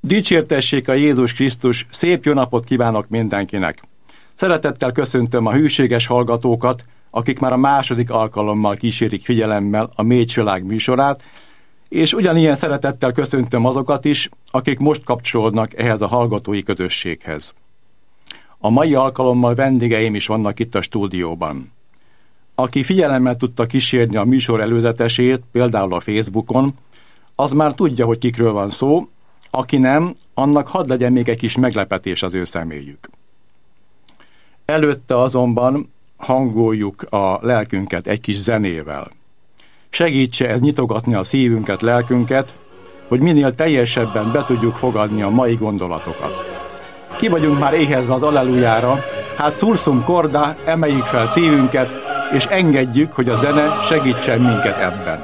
Dicsértessék a Jézus Krisztus, szép jó napot kívánok mindenkinek! Szeretettel köszöntöm a hűséges hallgatókat, akik már a második alkalommal kísérik figyelemmel a Mécsvilág műsorát, és ugyanilyen szeretettel köszöntöm azokat is, akik most kapcsolódnak ehhez a hallgatói közösséghez. A mai alkalommal vendégeim is vannak itt a stúdióban. Aki figyelemmel tudta kísérni a műsor előzetesét, például a Facebookon, az már tudja, hogy kikről van szó, aki nem, annak hadd legyen még egy kis meglepetés az ő személyük. Előtte azonban hangoljuk a lelkünket egy kis zenével. Segítse ez nyitogatni a szívünket, lelkünket, hogy minél teljesebben be tudjuk fogadni a mai gondolatokat. Ki vagyunk már éhezve az allelujára, hát sursum corda, emeljük fel szívünket, és engedjük, hogy a zene segítsen minket ebben.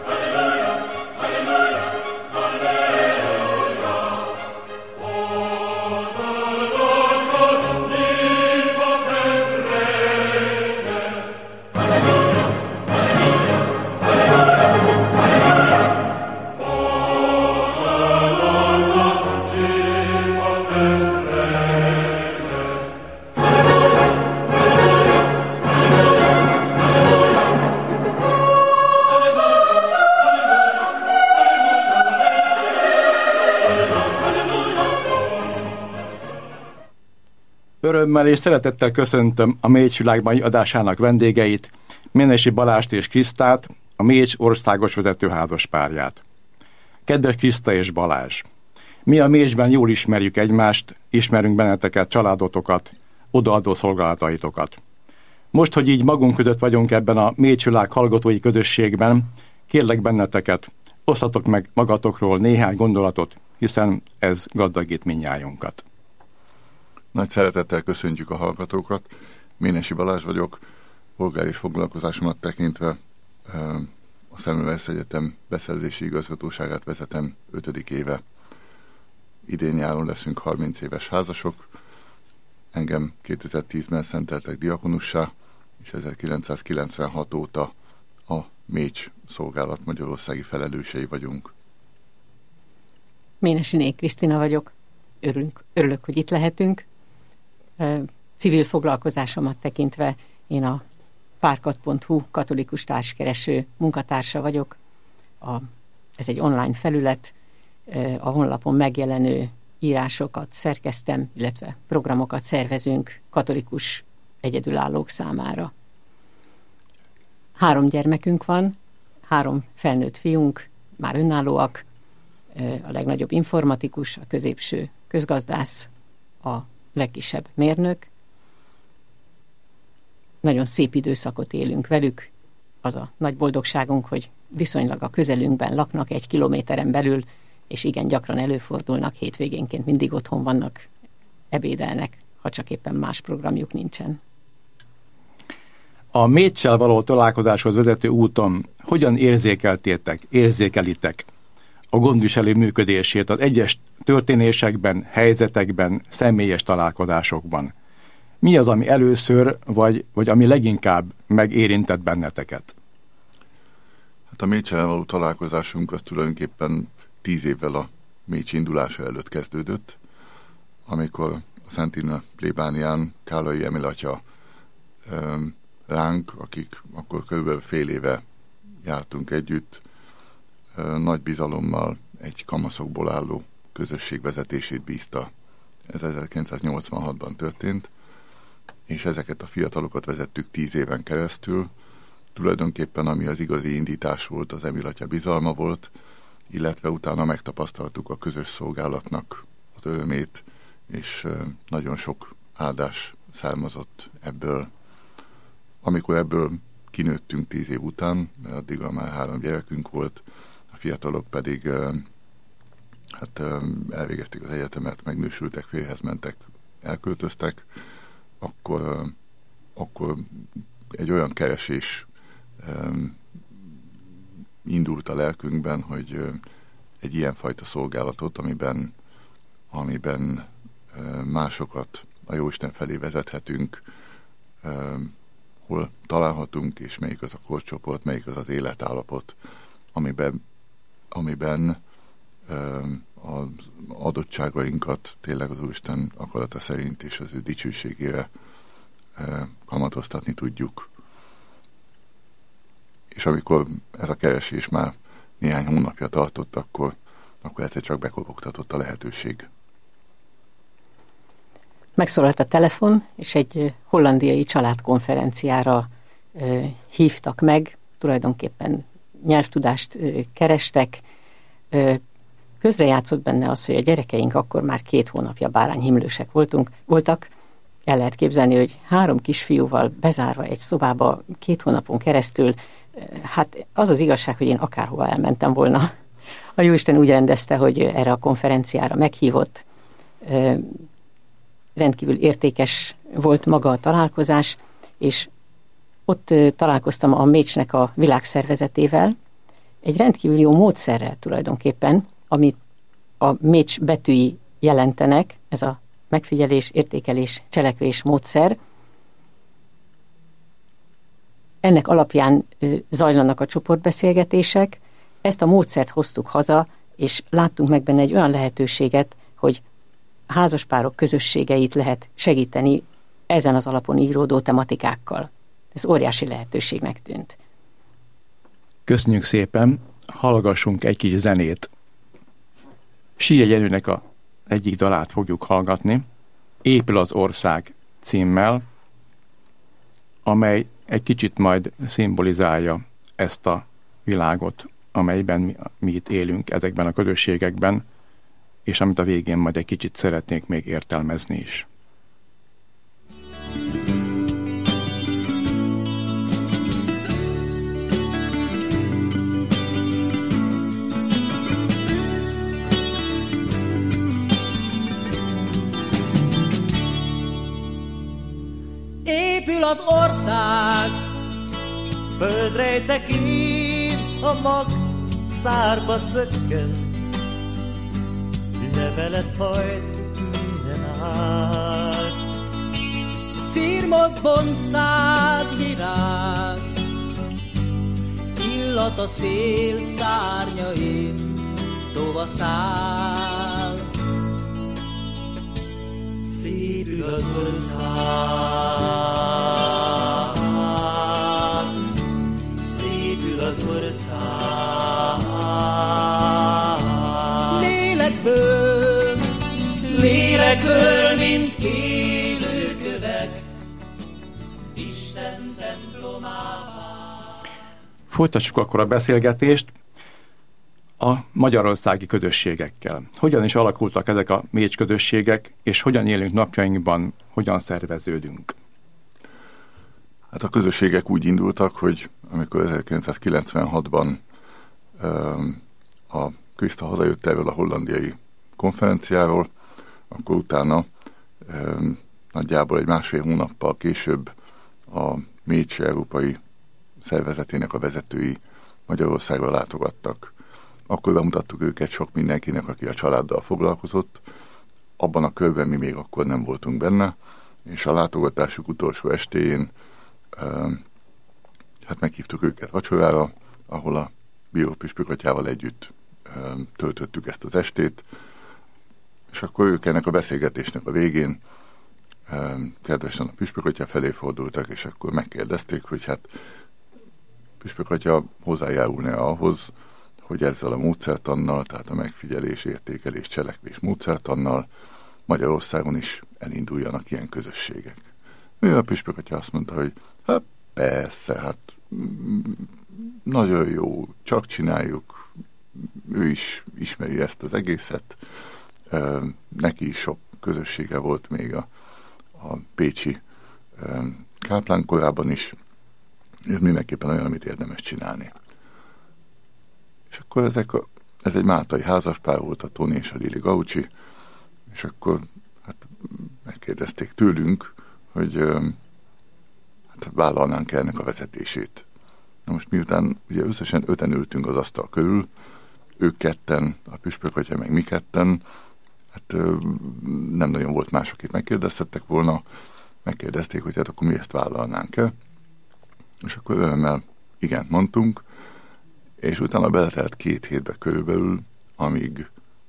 Örömmel és szeretettel köszöntöm a Mécsvilág mai adásának vendégeit, Ménesi Balást és Krisztát, a Mécs országos vezetőházas párját. Kedves Kriszta és Balázs! Mi a Mécsben jól ismerjük egymást, ismerünk benneteket, családotokat, odaadó szolgálataitokat. Most, hogy így magunk között vagyunk ebben a Mécsvilág hallgatói közösségben, kérlek benneteket, osztatok meg magatokról néhány gondolatot, hiszen ez gazdagít mindnyájunkat. Nagy szeretettel köszöntjük a hallgatókat. Ménesi Balázs vagyok, polgári foglalkozásomat tekintve a Semmelweis Egyetem beszerzési igazgatóságát vezetem 5. éve. Idén nyáron leszünk 30 éves házasok. Engem 2010-ben szenteltek diakonussá, és 1996 óta a Mécs szolgálat magyarországi felelősei vagyunk. Ménesiné Krisztina vagyok. Örülök, hogy itt lehetünk. Civil foglalkozásomat tekintve én a párkat.hu katolikus társkereső munkatársa vagyok. Ez egy online felület, a honlapon megjelenő írásokat szerkeztem, illetve programokat szervezünk katolikus egyedülállók számára. 3 gyermekünk van, 3 felnőtt fiunk, már önállóak, a legnagyobb informatikus, a középső közgazdász, a legkisebb mérnök. Nagyon szép időszakot élünk velük. Az a nagy boldogságunk, hogy viszonylag a közelünkben laknak 1 kilométeren belül, és igen gyakran előfordulnak, hétvégénként mindig otthon vannak, ebédelnek, ha csak éppen más programjuk nincsen. A Méccsel való találkozáshoz vezető úton hogyan érzékelitek a gondviselő működését az egyes történésekben, helyzetekben, személyes találkozásokban? Mi az, ami először, vagy ami leginkább megérintett benneteket? Hát a Méccsel való találkozásunk az tulajdonképpen 10 évvel a Mécs indulása előtt kezdődött, amikor a Szent Irna plébánián Kállai Emil atya ránk, akik akkor körülbelül fél éve jártunk együtt, nagy bizalommal egy kamaszokból álló közösség vezetését bízta. Ez 1986-ban történt, és ezeket a fiatalokat vezettük 10 éven keresztül. Tulajdonképpen ami az igazi indítás volt, az Emil atya bizalma volt, illetve utána megtapasztaltuk a közös szolgálatnak az örömét, és nagyon sok áldás származott ebből. Amikor ebből kinőttünk 10 év után, mert addigra már 3 gyerekünk volt, a fiatalok pedig elvégezték az egyetemet, megnősültek, férjhez mentek, elköltöztek, akkor egy olyan keresés indult a lelkünkben, hogy egy ilyenfajta szolgálatot, amiben másokat a Jóisten felé vezethetünk, hol találhatunk, és melyik az a korcsoport, melyik az az életállapot, amiben az adottságainkat tényleg az Úristen akarata szerint és az ő dicsőségére kamatoztatni tudjuk. És amikor ez a keresés már néhány hónapja tartott, akkor egyszer csak bekopogtatott a lehetőség. Megszólalt a telefon, és egy hollandiai családkonferenciára hívtak meg, tulajdonképpen nyelvtudást kerestek. Közrejátszott benne az, hogy a gyerekeink akkor már 2 hónapja bárányhimlősek voltak. El lehet képzelni, hogy 3 kisfiúval bezárva egy szobába 2 hónapon keresztül, hát az az igazság, hogy én akárhova elmentem volna. A Jóisten úgy rendezte, hogy erre a konferenciára meghívott. Rendkívül értékes volt maga a találkozás, és ott találkoztam a Mécsnek a világszervezetével, egy rendkívül jó módszerrel tulajdonképpen, amit a Mécs betűi jelentenek, ez a megfigyelés, értékelés, cselekvés módszer. Ennek alapján zajlanak a csoportbeszélgetések, ezt a módszert hoztuk haza, és láttunk meg benne egy olyan lehetőséget, hogy házaspárok közösségeit lehet segíteni ezen az alapon íródó tematikákkal. Ez óriási lehetőségnek tűnt. Köszönjük szépen, hallgassunk egy kis zenét. Sír Jenőnek a egyik dalát fogjuk hallgatni, Épül az ország címmel, amely egy kicsit majd szimbolizálja ezt a világot, amelyben mi itt élünk ezekben a közösségekben, és amit a végén majd egy kicsit szeretnék még értelmezni is. Épül az ország, földre tekint, a mag szárba szökken, levelet hajt minden ág. Szirmot bont 100 virág, illat a szél szárnyain, tova száll. Szépül az ország, szépül az ország. Lélekből, mint élő kövek, Isten templomává. Folytassuk akkor a beszélgetést a magyarországi közösségekkel. Hogyan is alakultak ezek a Mécs közösségek, és hogyan élünk napjainkban, hogyan szerveződünk? Hát a közösségek úgy indultak, hogy amikor 1996-ban a Kriszta hazajött erről a hollandiai konferenciáról, akkor utána nagyjából egy 1,5 hónappal később a Mécs Európai Szervezetének a vezetői Magyarországra látogattak. Akkor bemutattuk őket sok mindenkinek, aki a családdal foglalkozott. Abban a körben mi még akkor nem voltunk benne, és a látogatásuk utolsó estéjén hát meghívtuk őket vacsorára, ahol a Bíró püspökatyával együtt töltöttük ezt az estét, és akkor ők ennek a beszélgetésnek a végén kedvesen a püspökatya felé fordultak, és akkor megkérdezték, hogy hát püspökatya hozzájárulna ahhoz, hogy ezzel a módszertannal, tehát a megfigyelés, értékelés, cselekvés módszertannal Magyarországon is elinduljanak ilyen közösségek. A püspökatya azt mondta, hogy hát persze, hát nagyon jó, csak csináljuk, ő is ismeri ezt az egészet, neki is sok közössége volt még a pécsi káplán korában is, ez mindenképpen olyan, amit érdemes csinálni. És akkor ez egy máltai házaspár volt, a Toni és a Lili Gaucsi, és akkor hát megkérdezték tőlünk, hogy hát vállalnánk ennek a vezetését. Na most miután ugye összesen 5-en ültünk az asztal körül, ők 2, a püspökatya meg mi 2, hát nem nagyon volt más, akit megkérdeztettek volna, megkérdezték, hogy hát akkor mi ezt vállalnánk-e, és akkor örömmel igent mondtunk, és utána beletelt 2 hétbe körülbelül, amíg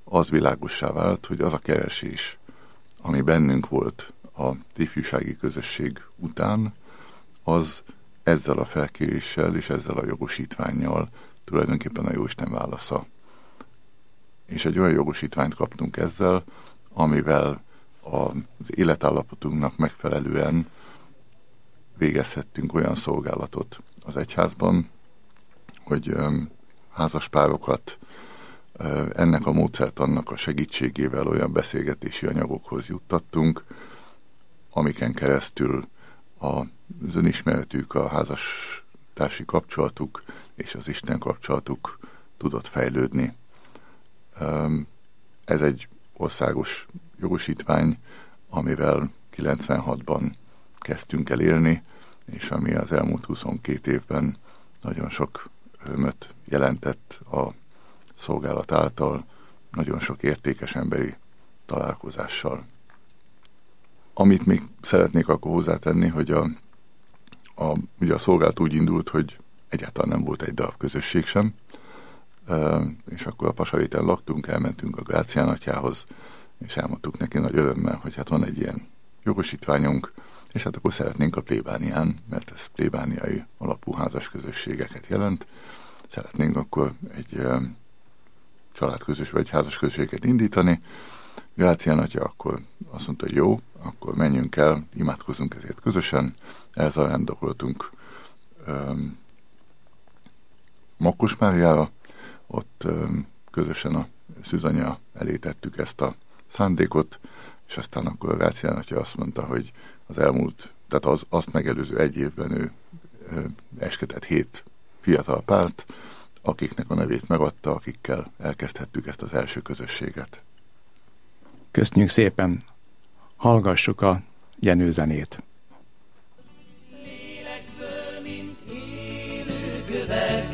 az világossá vált, hogy az a keresés, ami bennünk volt a ifjúsági közösség után, az ezzel a felkéréssel és ezzel a jogosítvánnyal tulajdonképpen a Jóisten válasza. És egy olyan jogosítványt kaptunk ezzel, amivel az életállapotunknak megfelelően végezhettünk olyan szolgálatot az egyházban, hogy házaspárokat ennek a módszertannak a segítségével olyan beszélgetési anyagokhoz juttattunk, amiken keresztül az önismeretük, a házastársi kapcsolatuk és az Isten kapcsolatuk tudott fejlődni. Ez egy országos jogosítvány, amivel 96-ban kezdtünk el élni, és ami az elmúlt 22 évben nagyon sok örömöt jelentett a szolgálat által, nagyon sok értékes emberi találkozással. Amit még szeretnék akkor hozzátenni, hogy ugye a szolgálat úgy indult, hogy egyáltalán nem volt egy darab közösség sem, és akkor a Pasaréten laktunk, elmentünk a Grácián atyához, és elmondtuk neki nagy örömmel, hogy hát van egy ilyen jogosítványunk, és hát akkor szeretnénk a plébánián, mert ez plébániai alapú házas közösségeket jelent, szeretnénk akkor egy családközös vagy házas közösséget indítani. Grácián atya akkor azt mondta, hogy jó, akkor menjünk el, imádkozunk ezért közösen, elzarándokoltunk Makkosmáriára, ott közösen a szűzanya elé tettük ezt a szándékot, és aztán akkor a Grácián atya azt mondta, hogy az elmúlt, tehát azt megelőző egy évben ő esketett 7 fiatal párt, akiknek a nevét megadta, akikkel elkezdhettük ezt az első közösséget. Köszönjük szépen! Hallgassuk a Jenő zenét. Lélekből, mint élő kövek,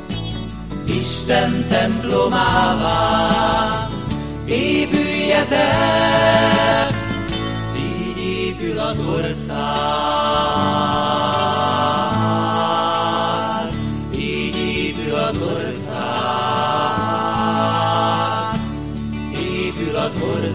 Isten templomává épüljetek, így épül az ország, így épül az ország, épül az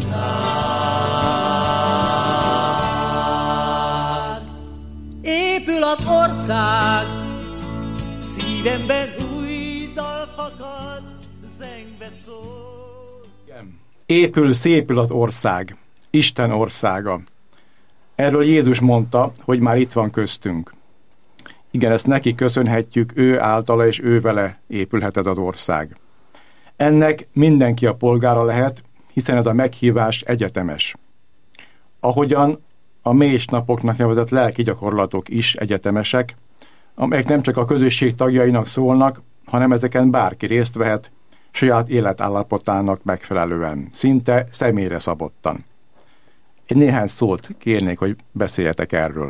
ország, épül az ország, Szívemben új dal fakad, zengve szól. Épül, szépül az ország, Isten országa. Erről Jézus mondta, hogy már itt van köztünk. Igen, ezt neki köszönhetjük, ő általa és ő vele épülhet ez az ország. Ennek mindenki a polgára lehet, hiszen ez a meghívás egyetemes. Ahogyan a més napoknak nevezett lelki gyakorlatok is egyetemesek, amelyek nem csak a közösség tagjainak szólnak, hanem ezeken bárki részt vehet, saját életállapotának megfelelően, szinte személyre szabottan. Egy néhány szót kérnék, hogy beszéljetek erről.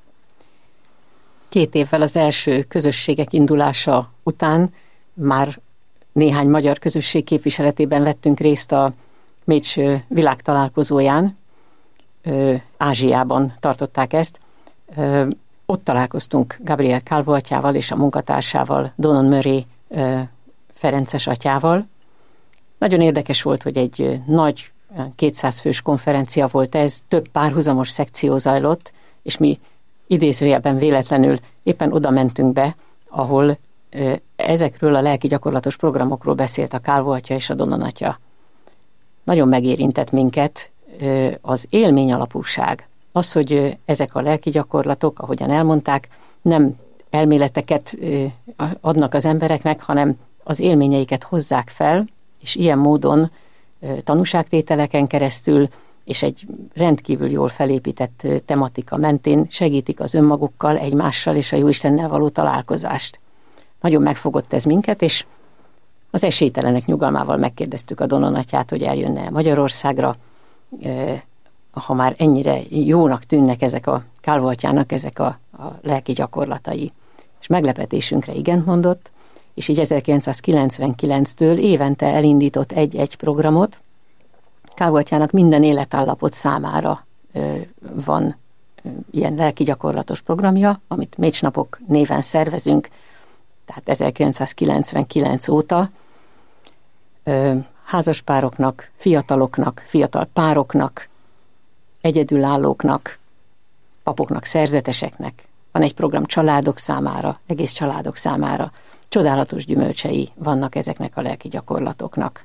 2 évvel az első közösségek indulása után már néhány magyar közösség képviseletében vettünk részt a Mécs világtalálkozóján. Ázsiában tartották ezt. Ott találkoztunk Gabriel Calvo atyával és a munkatársával, Donon Murray Ferences atyával. Nagyon érdekes volt, hogy egy nagy 200 fős konferencia volt ez, több párhuzamos szekció zajlott, és mi idézőjelben véletlenül éppen oda mentünk be, ahol ezekről a lelki gyakorlatos programokról beszélt a Calvo atya és a Donon atya. Nagyon megérintett minket az élmény alapúság. Az, hogy ezek a lelki gyakorlatok, ahogyan elmondták, nem elméleteket adnak az embereknek, hanem az élményeiket hozzák fel, és ilyen módon tanúságtételeken keresztül és egy rendkívül jól felépített tematika mentén segítik az önmagukkal, egymással és a Jóistennel való találkozást. Nagyon megfogott ez minket, és az esélytelenek nyugalmával megkérdeztük a Donon atyát, hogy eljönne Magyarországra, ha már ennyire jónak tűnnek ezek a Calvo atyának ezek a lelki gyakorlatai. És meglepetésünkre igent mondott, és így 1999-től évente elindított egy programot. Calvo atyának minden életállapot számára van ilyen lelki gyakorlatos programja, amit Mécsnapok néven szervezünk, tehát 1999 óta. házaspároknak, fiataloknak, fiatal pároknak, egyedülállóknak, papoknak, szerzeteseknek. Van egy program családok számára, egész családok számára. Csodálatos gyümölcsei vannak ezeknek a lelki gyakorlatoknak.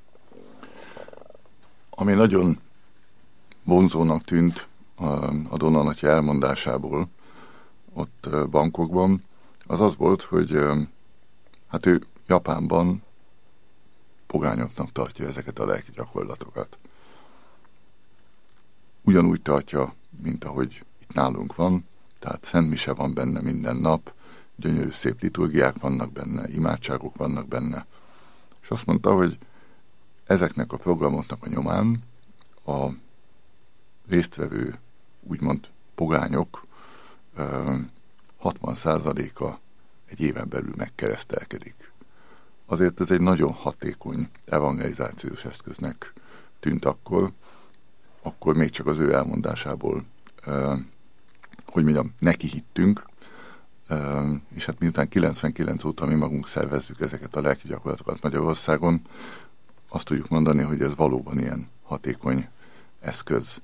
Ami nagyon vonzónak tűnt a Donna Natya elmondásából ott Bangkokban, az volt, hogy hát ő Japánban pogányoknak tartja ezeket a lelki gyakorlatokat. Ugyanúgy tartja, mint ahogy itt nálunk van, tehát szentmise van benne minden nap, gyönyörű szép liturgiák vannak benne, imádságok vannak benne. És azt mondta, hogy ezeknek a programoknak a nyomán a résztvevő, úgymond pogányok 60%-a egy éven belül megkeresztelkedik. Azért ez egy nagyon hatékony evangelizációs eszköznek tűnt akkor még csak az ő elmondásából, hogy mondjam, neki hittünk, és hát miután 99 óta mi magunk szervezzük ezeket a lelki gyakorlatokat Magyarországon, azt tudjuk mondani, hogy ez valóban ilyen hatékony eszköz.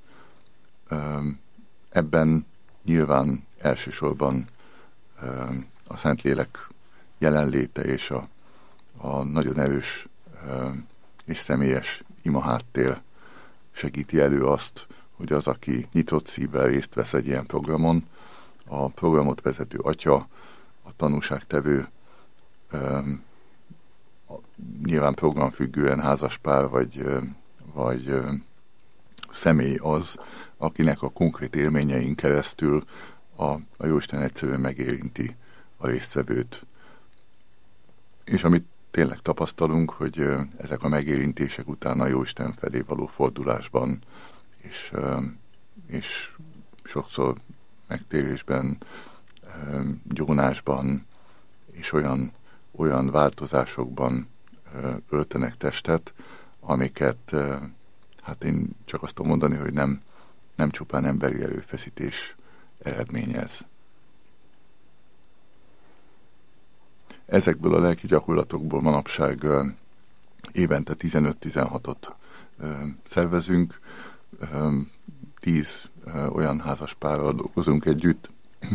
Ebben nyilván elsősorban a Szentlélek jelenléte és a nagyon erős és személyes imaháttér segíti elő azt, hogy az, aki nyitott szívvel részt vesz egy ilyen programon, a programot vezető atya, a tanúságtevő, nyilván programfüggően házaspár vagy személy az, akinek a konkrét élményein keresztül a Jóisten egyszerűen megérinti a résztvevőt. És amit tényleg tapasztalunk, hogy ezek a megérintések után a Jóisten felé való fordulásban és sokszor megtérésben, gyónásban és olyan változásokban öltenek testet, amiket hát én csak azt tudom mondani, hogy nem csupán emberi erőfeszítés eredményez. Ezekből a lelki gyakorlatokból manapság évente 15-16-ot szervezünk, 10 olyan házaspárral dolgozunk együtt,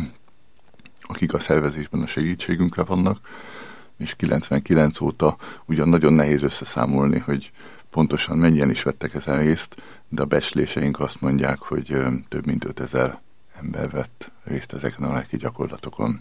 akik a szervezésben a segítségünkre vannak, és 99 óta ugyan nagyon nehéz összeszámolni, hogy pontosan mennyien is vettek ezen részt, de a becsléseink azt mondják, hogy több mint 5000 ember vett részt ezeken a lelki gyakorlatokon.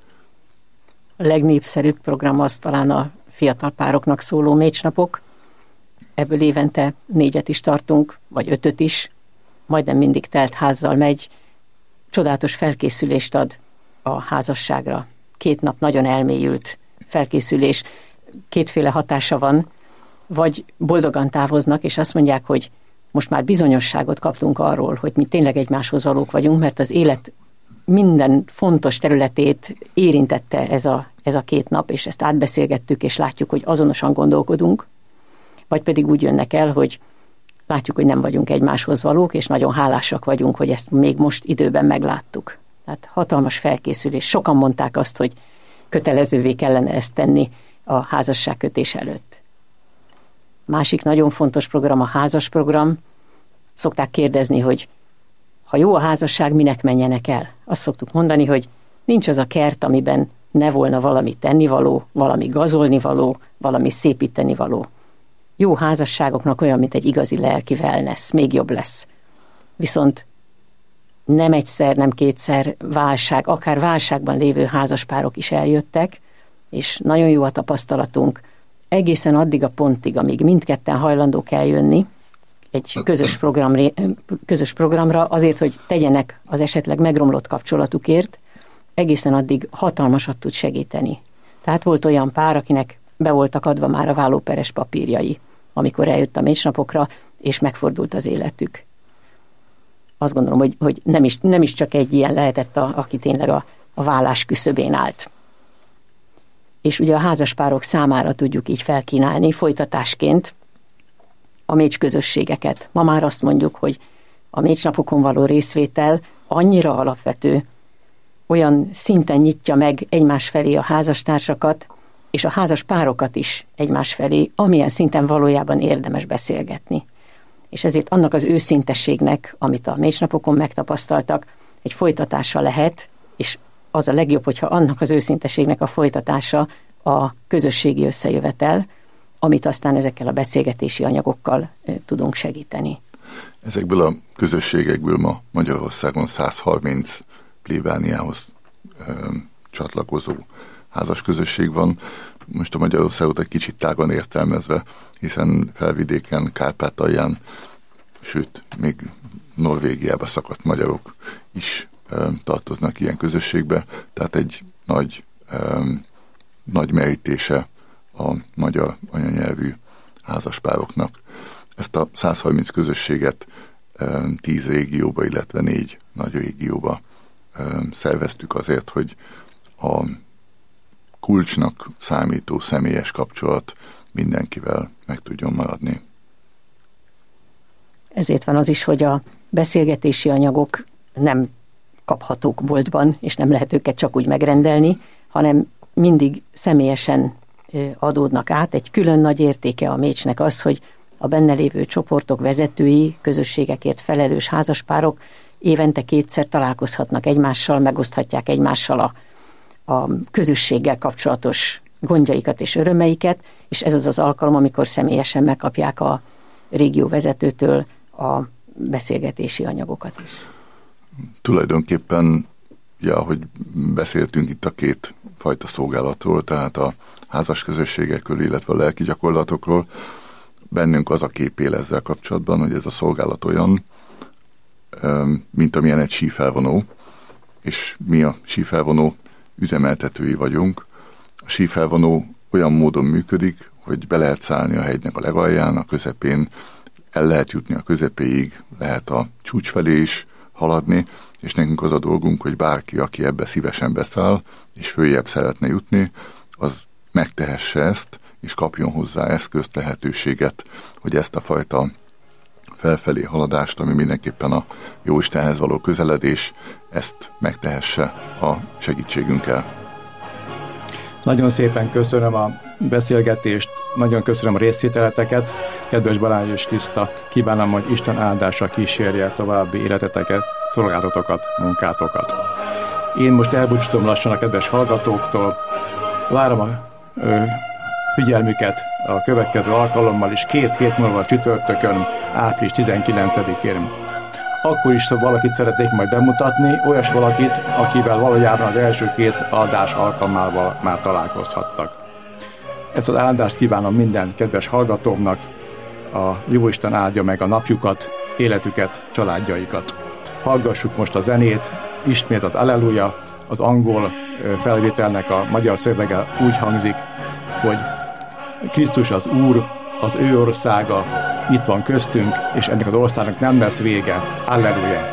A legnépszerűbb program az talán a fiatal pároknak szóló mécsnapok. Ebből évente 4 is tartunk, vagy 5 is. Majdnem mindig telt házzal megy. Csodálatos felkészülést ad a házasságra. 2 nap nagyon elmélyült felkészülés. 2 hatása van. Vagy boldogan távoznak, és azt mondják, hogy most már bizonyosságot kaptunk arról, hogy mi tényleg egymáshoz valók vagyunk, mert az élet minden fontos területét érintette ez a 2 nap, és ezt átbeszélgettük, és látjuk, hogy azonosan gondolkodunk, vagy pedig úgy jönnek el, hogy látjuk, hogy nem vagyunk egymáshoz valók, és nagyon hálásak vagyunk, hogy ezt még most időben megláttuk. Tehát hatalmas felkészülés. Sokan mondták azt, hogy kötelezővé kellene ezt tenni a házasságkötés előtt. Másik nagyon fontos program a házas program. Szokták kérdezni, hogy ha jó a házasság, minek menjenek el? Azt szoktuk mondani, hogy nincs az a kert, amiben ne volna valami tennivaló, valami gazolnivaló, valami szépítenivaló. Jó házasságoknak olyan, mint egy igazi lelki wellness, még jobb lesz. Viszont nem egyszer, nem 2-szer válság, akár válságban lévő házaspárok is eljöttek, és nagyon jó a tapasztalatunk, egészen addig a pontig, amíg mindketten hajlandók eljönni egy közös programra, azért, hogy tegyenek az esetleg megromlott kapcsolatukért, egészen addig hatalmasat tud segíteni. Tehát volt olyan pár, akinek be voltak adva már a vállóperes papírjai, amikor eljött a mécsnapokra, és megfordult az életük. Azt gondolom, hogy nem is csak egy ilyen lehetett, aki tényleg a válás küszöbén állt. És ugye a házaspárok számára tudjuk így felkínálni folytatásként a mécs közösségeket. Ma már azt mondjuk, hogy a mécsnapokon való részvétel annyira alapvető, olyan szinten nyitja meg egymás felé a házastársakat, és a házas párokat is egymás felé, amilyen szinten valójában érdemes beszélgetni. És ezért annak az őszintességnek, amit a Mécsnapokon megtapasztaltak, egy folytatása lehet, és az a legjobb, hogyha annak az őszintességnek a folytatása a közösségi összejövetel, amit aztán ezekkel a beszélgetési anyagokkal tudunk segíteni. Ezekből a közösségekből ma Magyarországon 130 plébániához csatlakozó házas közösség van. Most a Magyarországot egy kicsit tágan értelmezve, hiszen Felvidéken, Kárpátalján, sőt, még Norvégiába szakadt magyarok is tartoznak ilyen közösségbe, tehát egy nagy merítése a magyar anyanyelvű házaspároknak. Ezt a 130 közösséget 10 régióba, illetve 4 nagy régióba szerveztük azért, hogy a kulcsnak számító személyes kapcsolat mindenkivel meg tudjon maradni. Ezért van az is, hogy a beszélgetési anyagok nem kaphatók boltban, és nem lehet őket csak úgy megrendelni, hanem mindig személyesen adódnak át. Egy külön nagy értéke a Mécsnek az, hogy a benne lévő csoportok vezetői, közösségekért felelős házaspárok évente 2-szer találkozhatnak egymással, megoszthatják egymással a közösséggel kapcsolatos gondjaikat és örömeiket, és ez az alkalom, amikor személyesen megkapják a régió vezetőtől a beszélgetési anyagokat is. Tulajdonképpen, ahogy beszéltünk itt a két fajta szolgálatról, tehát a házas közösségekről, illetve a lelki gyakorlatokról, bennünk az a kép él ezzel kapcsolatban, hogy ez a szolgálat olyan, mint amilyen egy sífelvonó, és mi a sífelvonó üzemeltetői vagyunk. A sífelvonó olyan módon működik, hogy be lehet szállni a hegynek a legalján, a közepén, el lehet jutni a közepéig, lehet a csúcs felé is haladni, és nekünk az a dolgunk, hogy bárki, aki ebbe szívesen beszáll, és följebb szeretne jutni, az megtehesse ezt, és kapjon hozzá eszközt, lehetőséget, hogy ezt a fajta felfelé haladást, ami mindenképpen a Jóistenhez való közeledés, ezt megtehesse a segítségünkkel. Nagyon szépen köszönöm a beszélgetést, nagyon köszönöm a részvételeteket. Kedves Balázs és Kriszta, kívánom, hogy Isten áldása kísérje további életeteket, szolgálatokat, munkátokat. Én most elbúcsúzom lassan a kedves hallgatóktól. Várom a figyelmüket a következő alkalommal is 2 hét múlva csütörtökön, április 19-én. Akkor is valakit szeretnék majd bemutatni, olyas valakit, akivel valójában az első 2 áldás alkalmával már találkozhattak. Ezt az áldást kívánom minden kedves hallgatómnak, a Jóisten áldja meg a napjukat, életüket, családjaikat. Hallgassuk most a zenét, ismét az Alleluja, az angol felvételnek a magyar szövege úgy hangzik, hogy Krisztus az Úr, az ő országa itt van köztünk, és ennek az országnak nem lesz vége. Alleluja!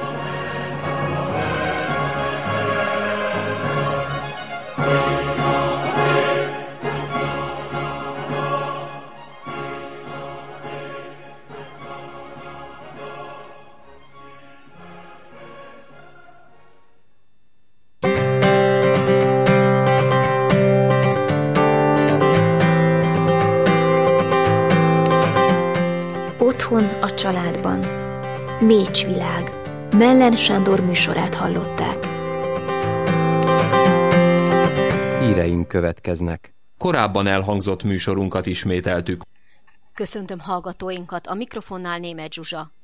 Otthon a családban. Mécsvilág. Mellen Sándor műsorát hallották. Híreink következnek. Korábban elhangzott műsorunkat ismételtük. Köszöntöm hallgatóinkat, a mikrofonnál Németh Zsuzsa.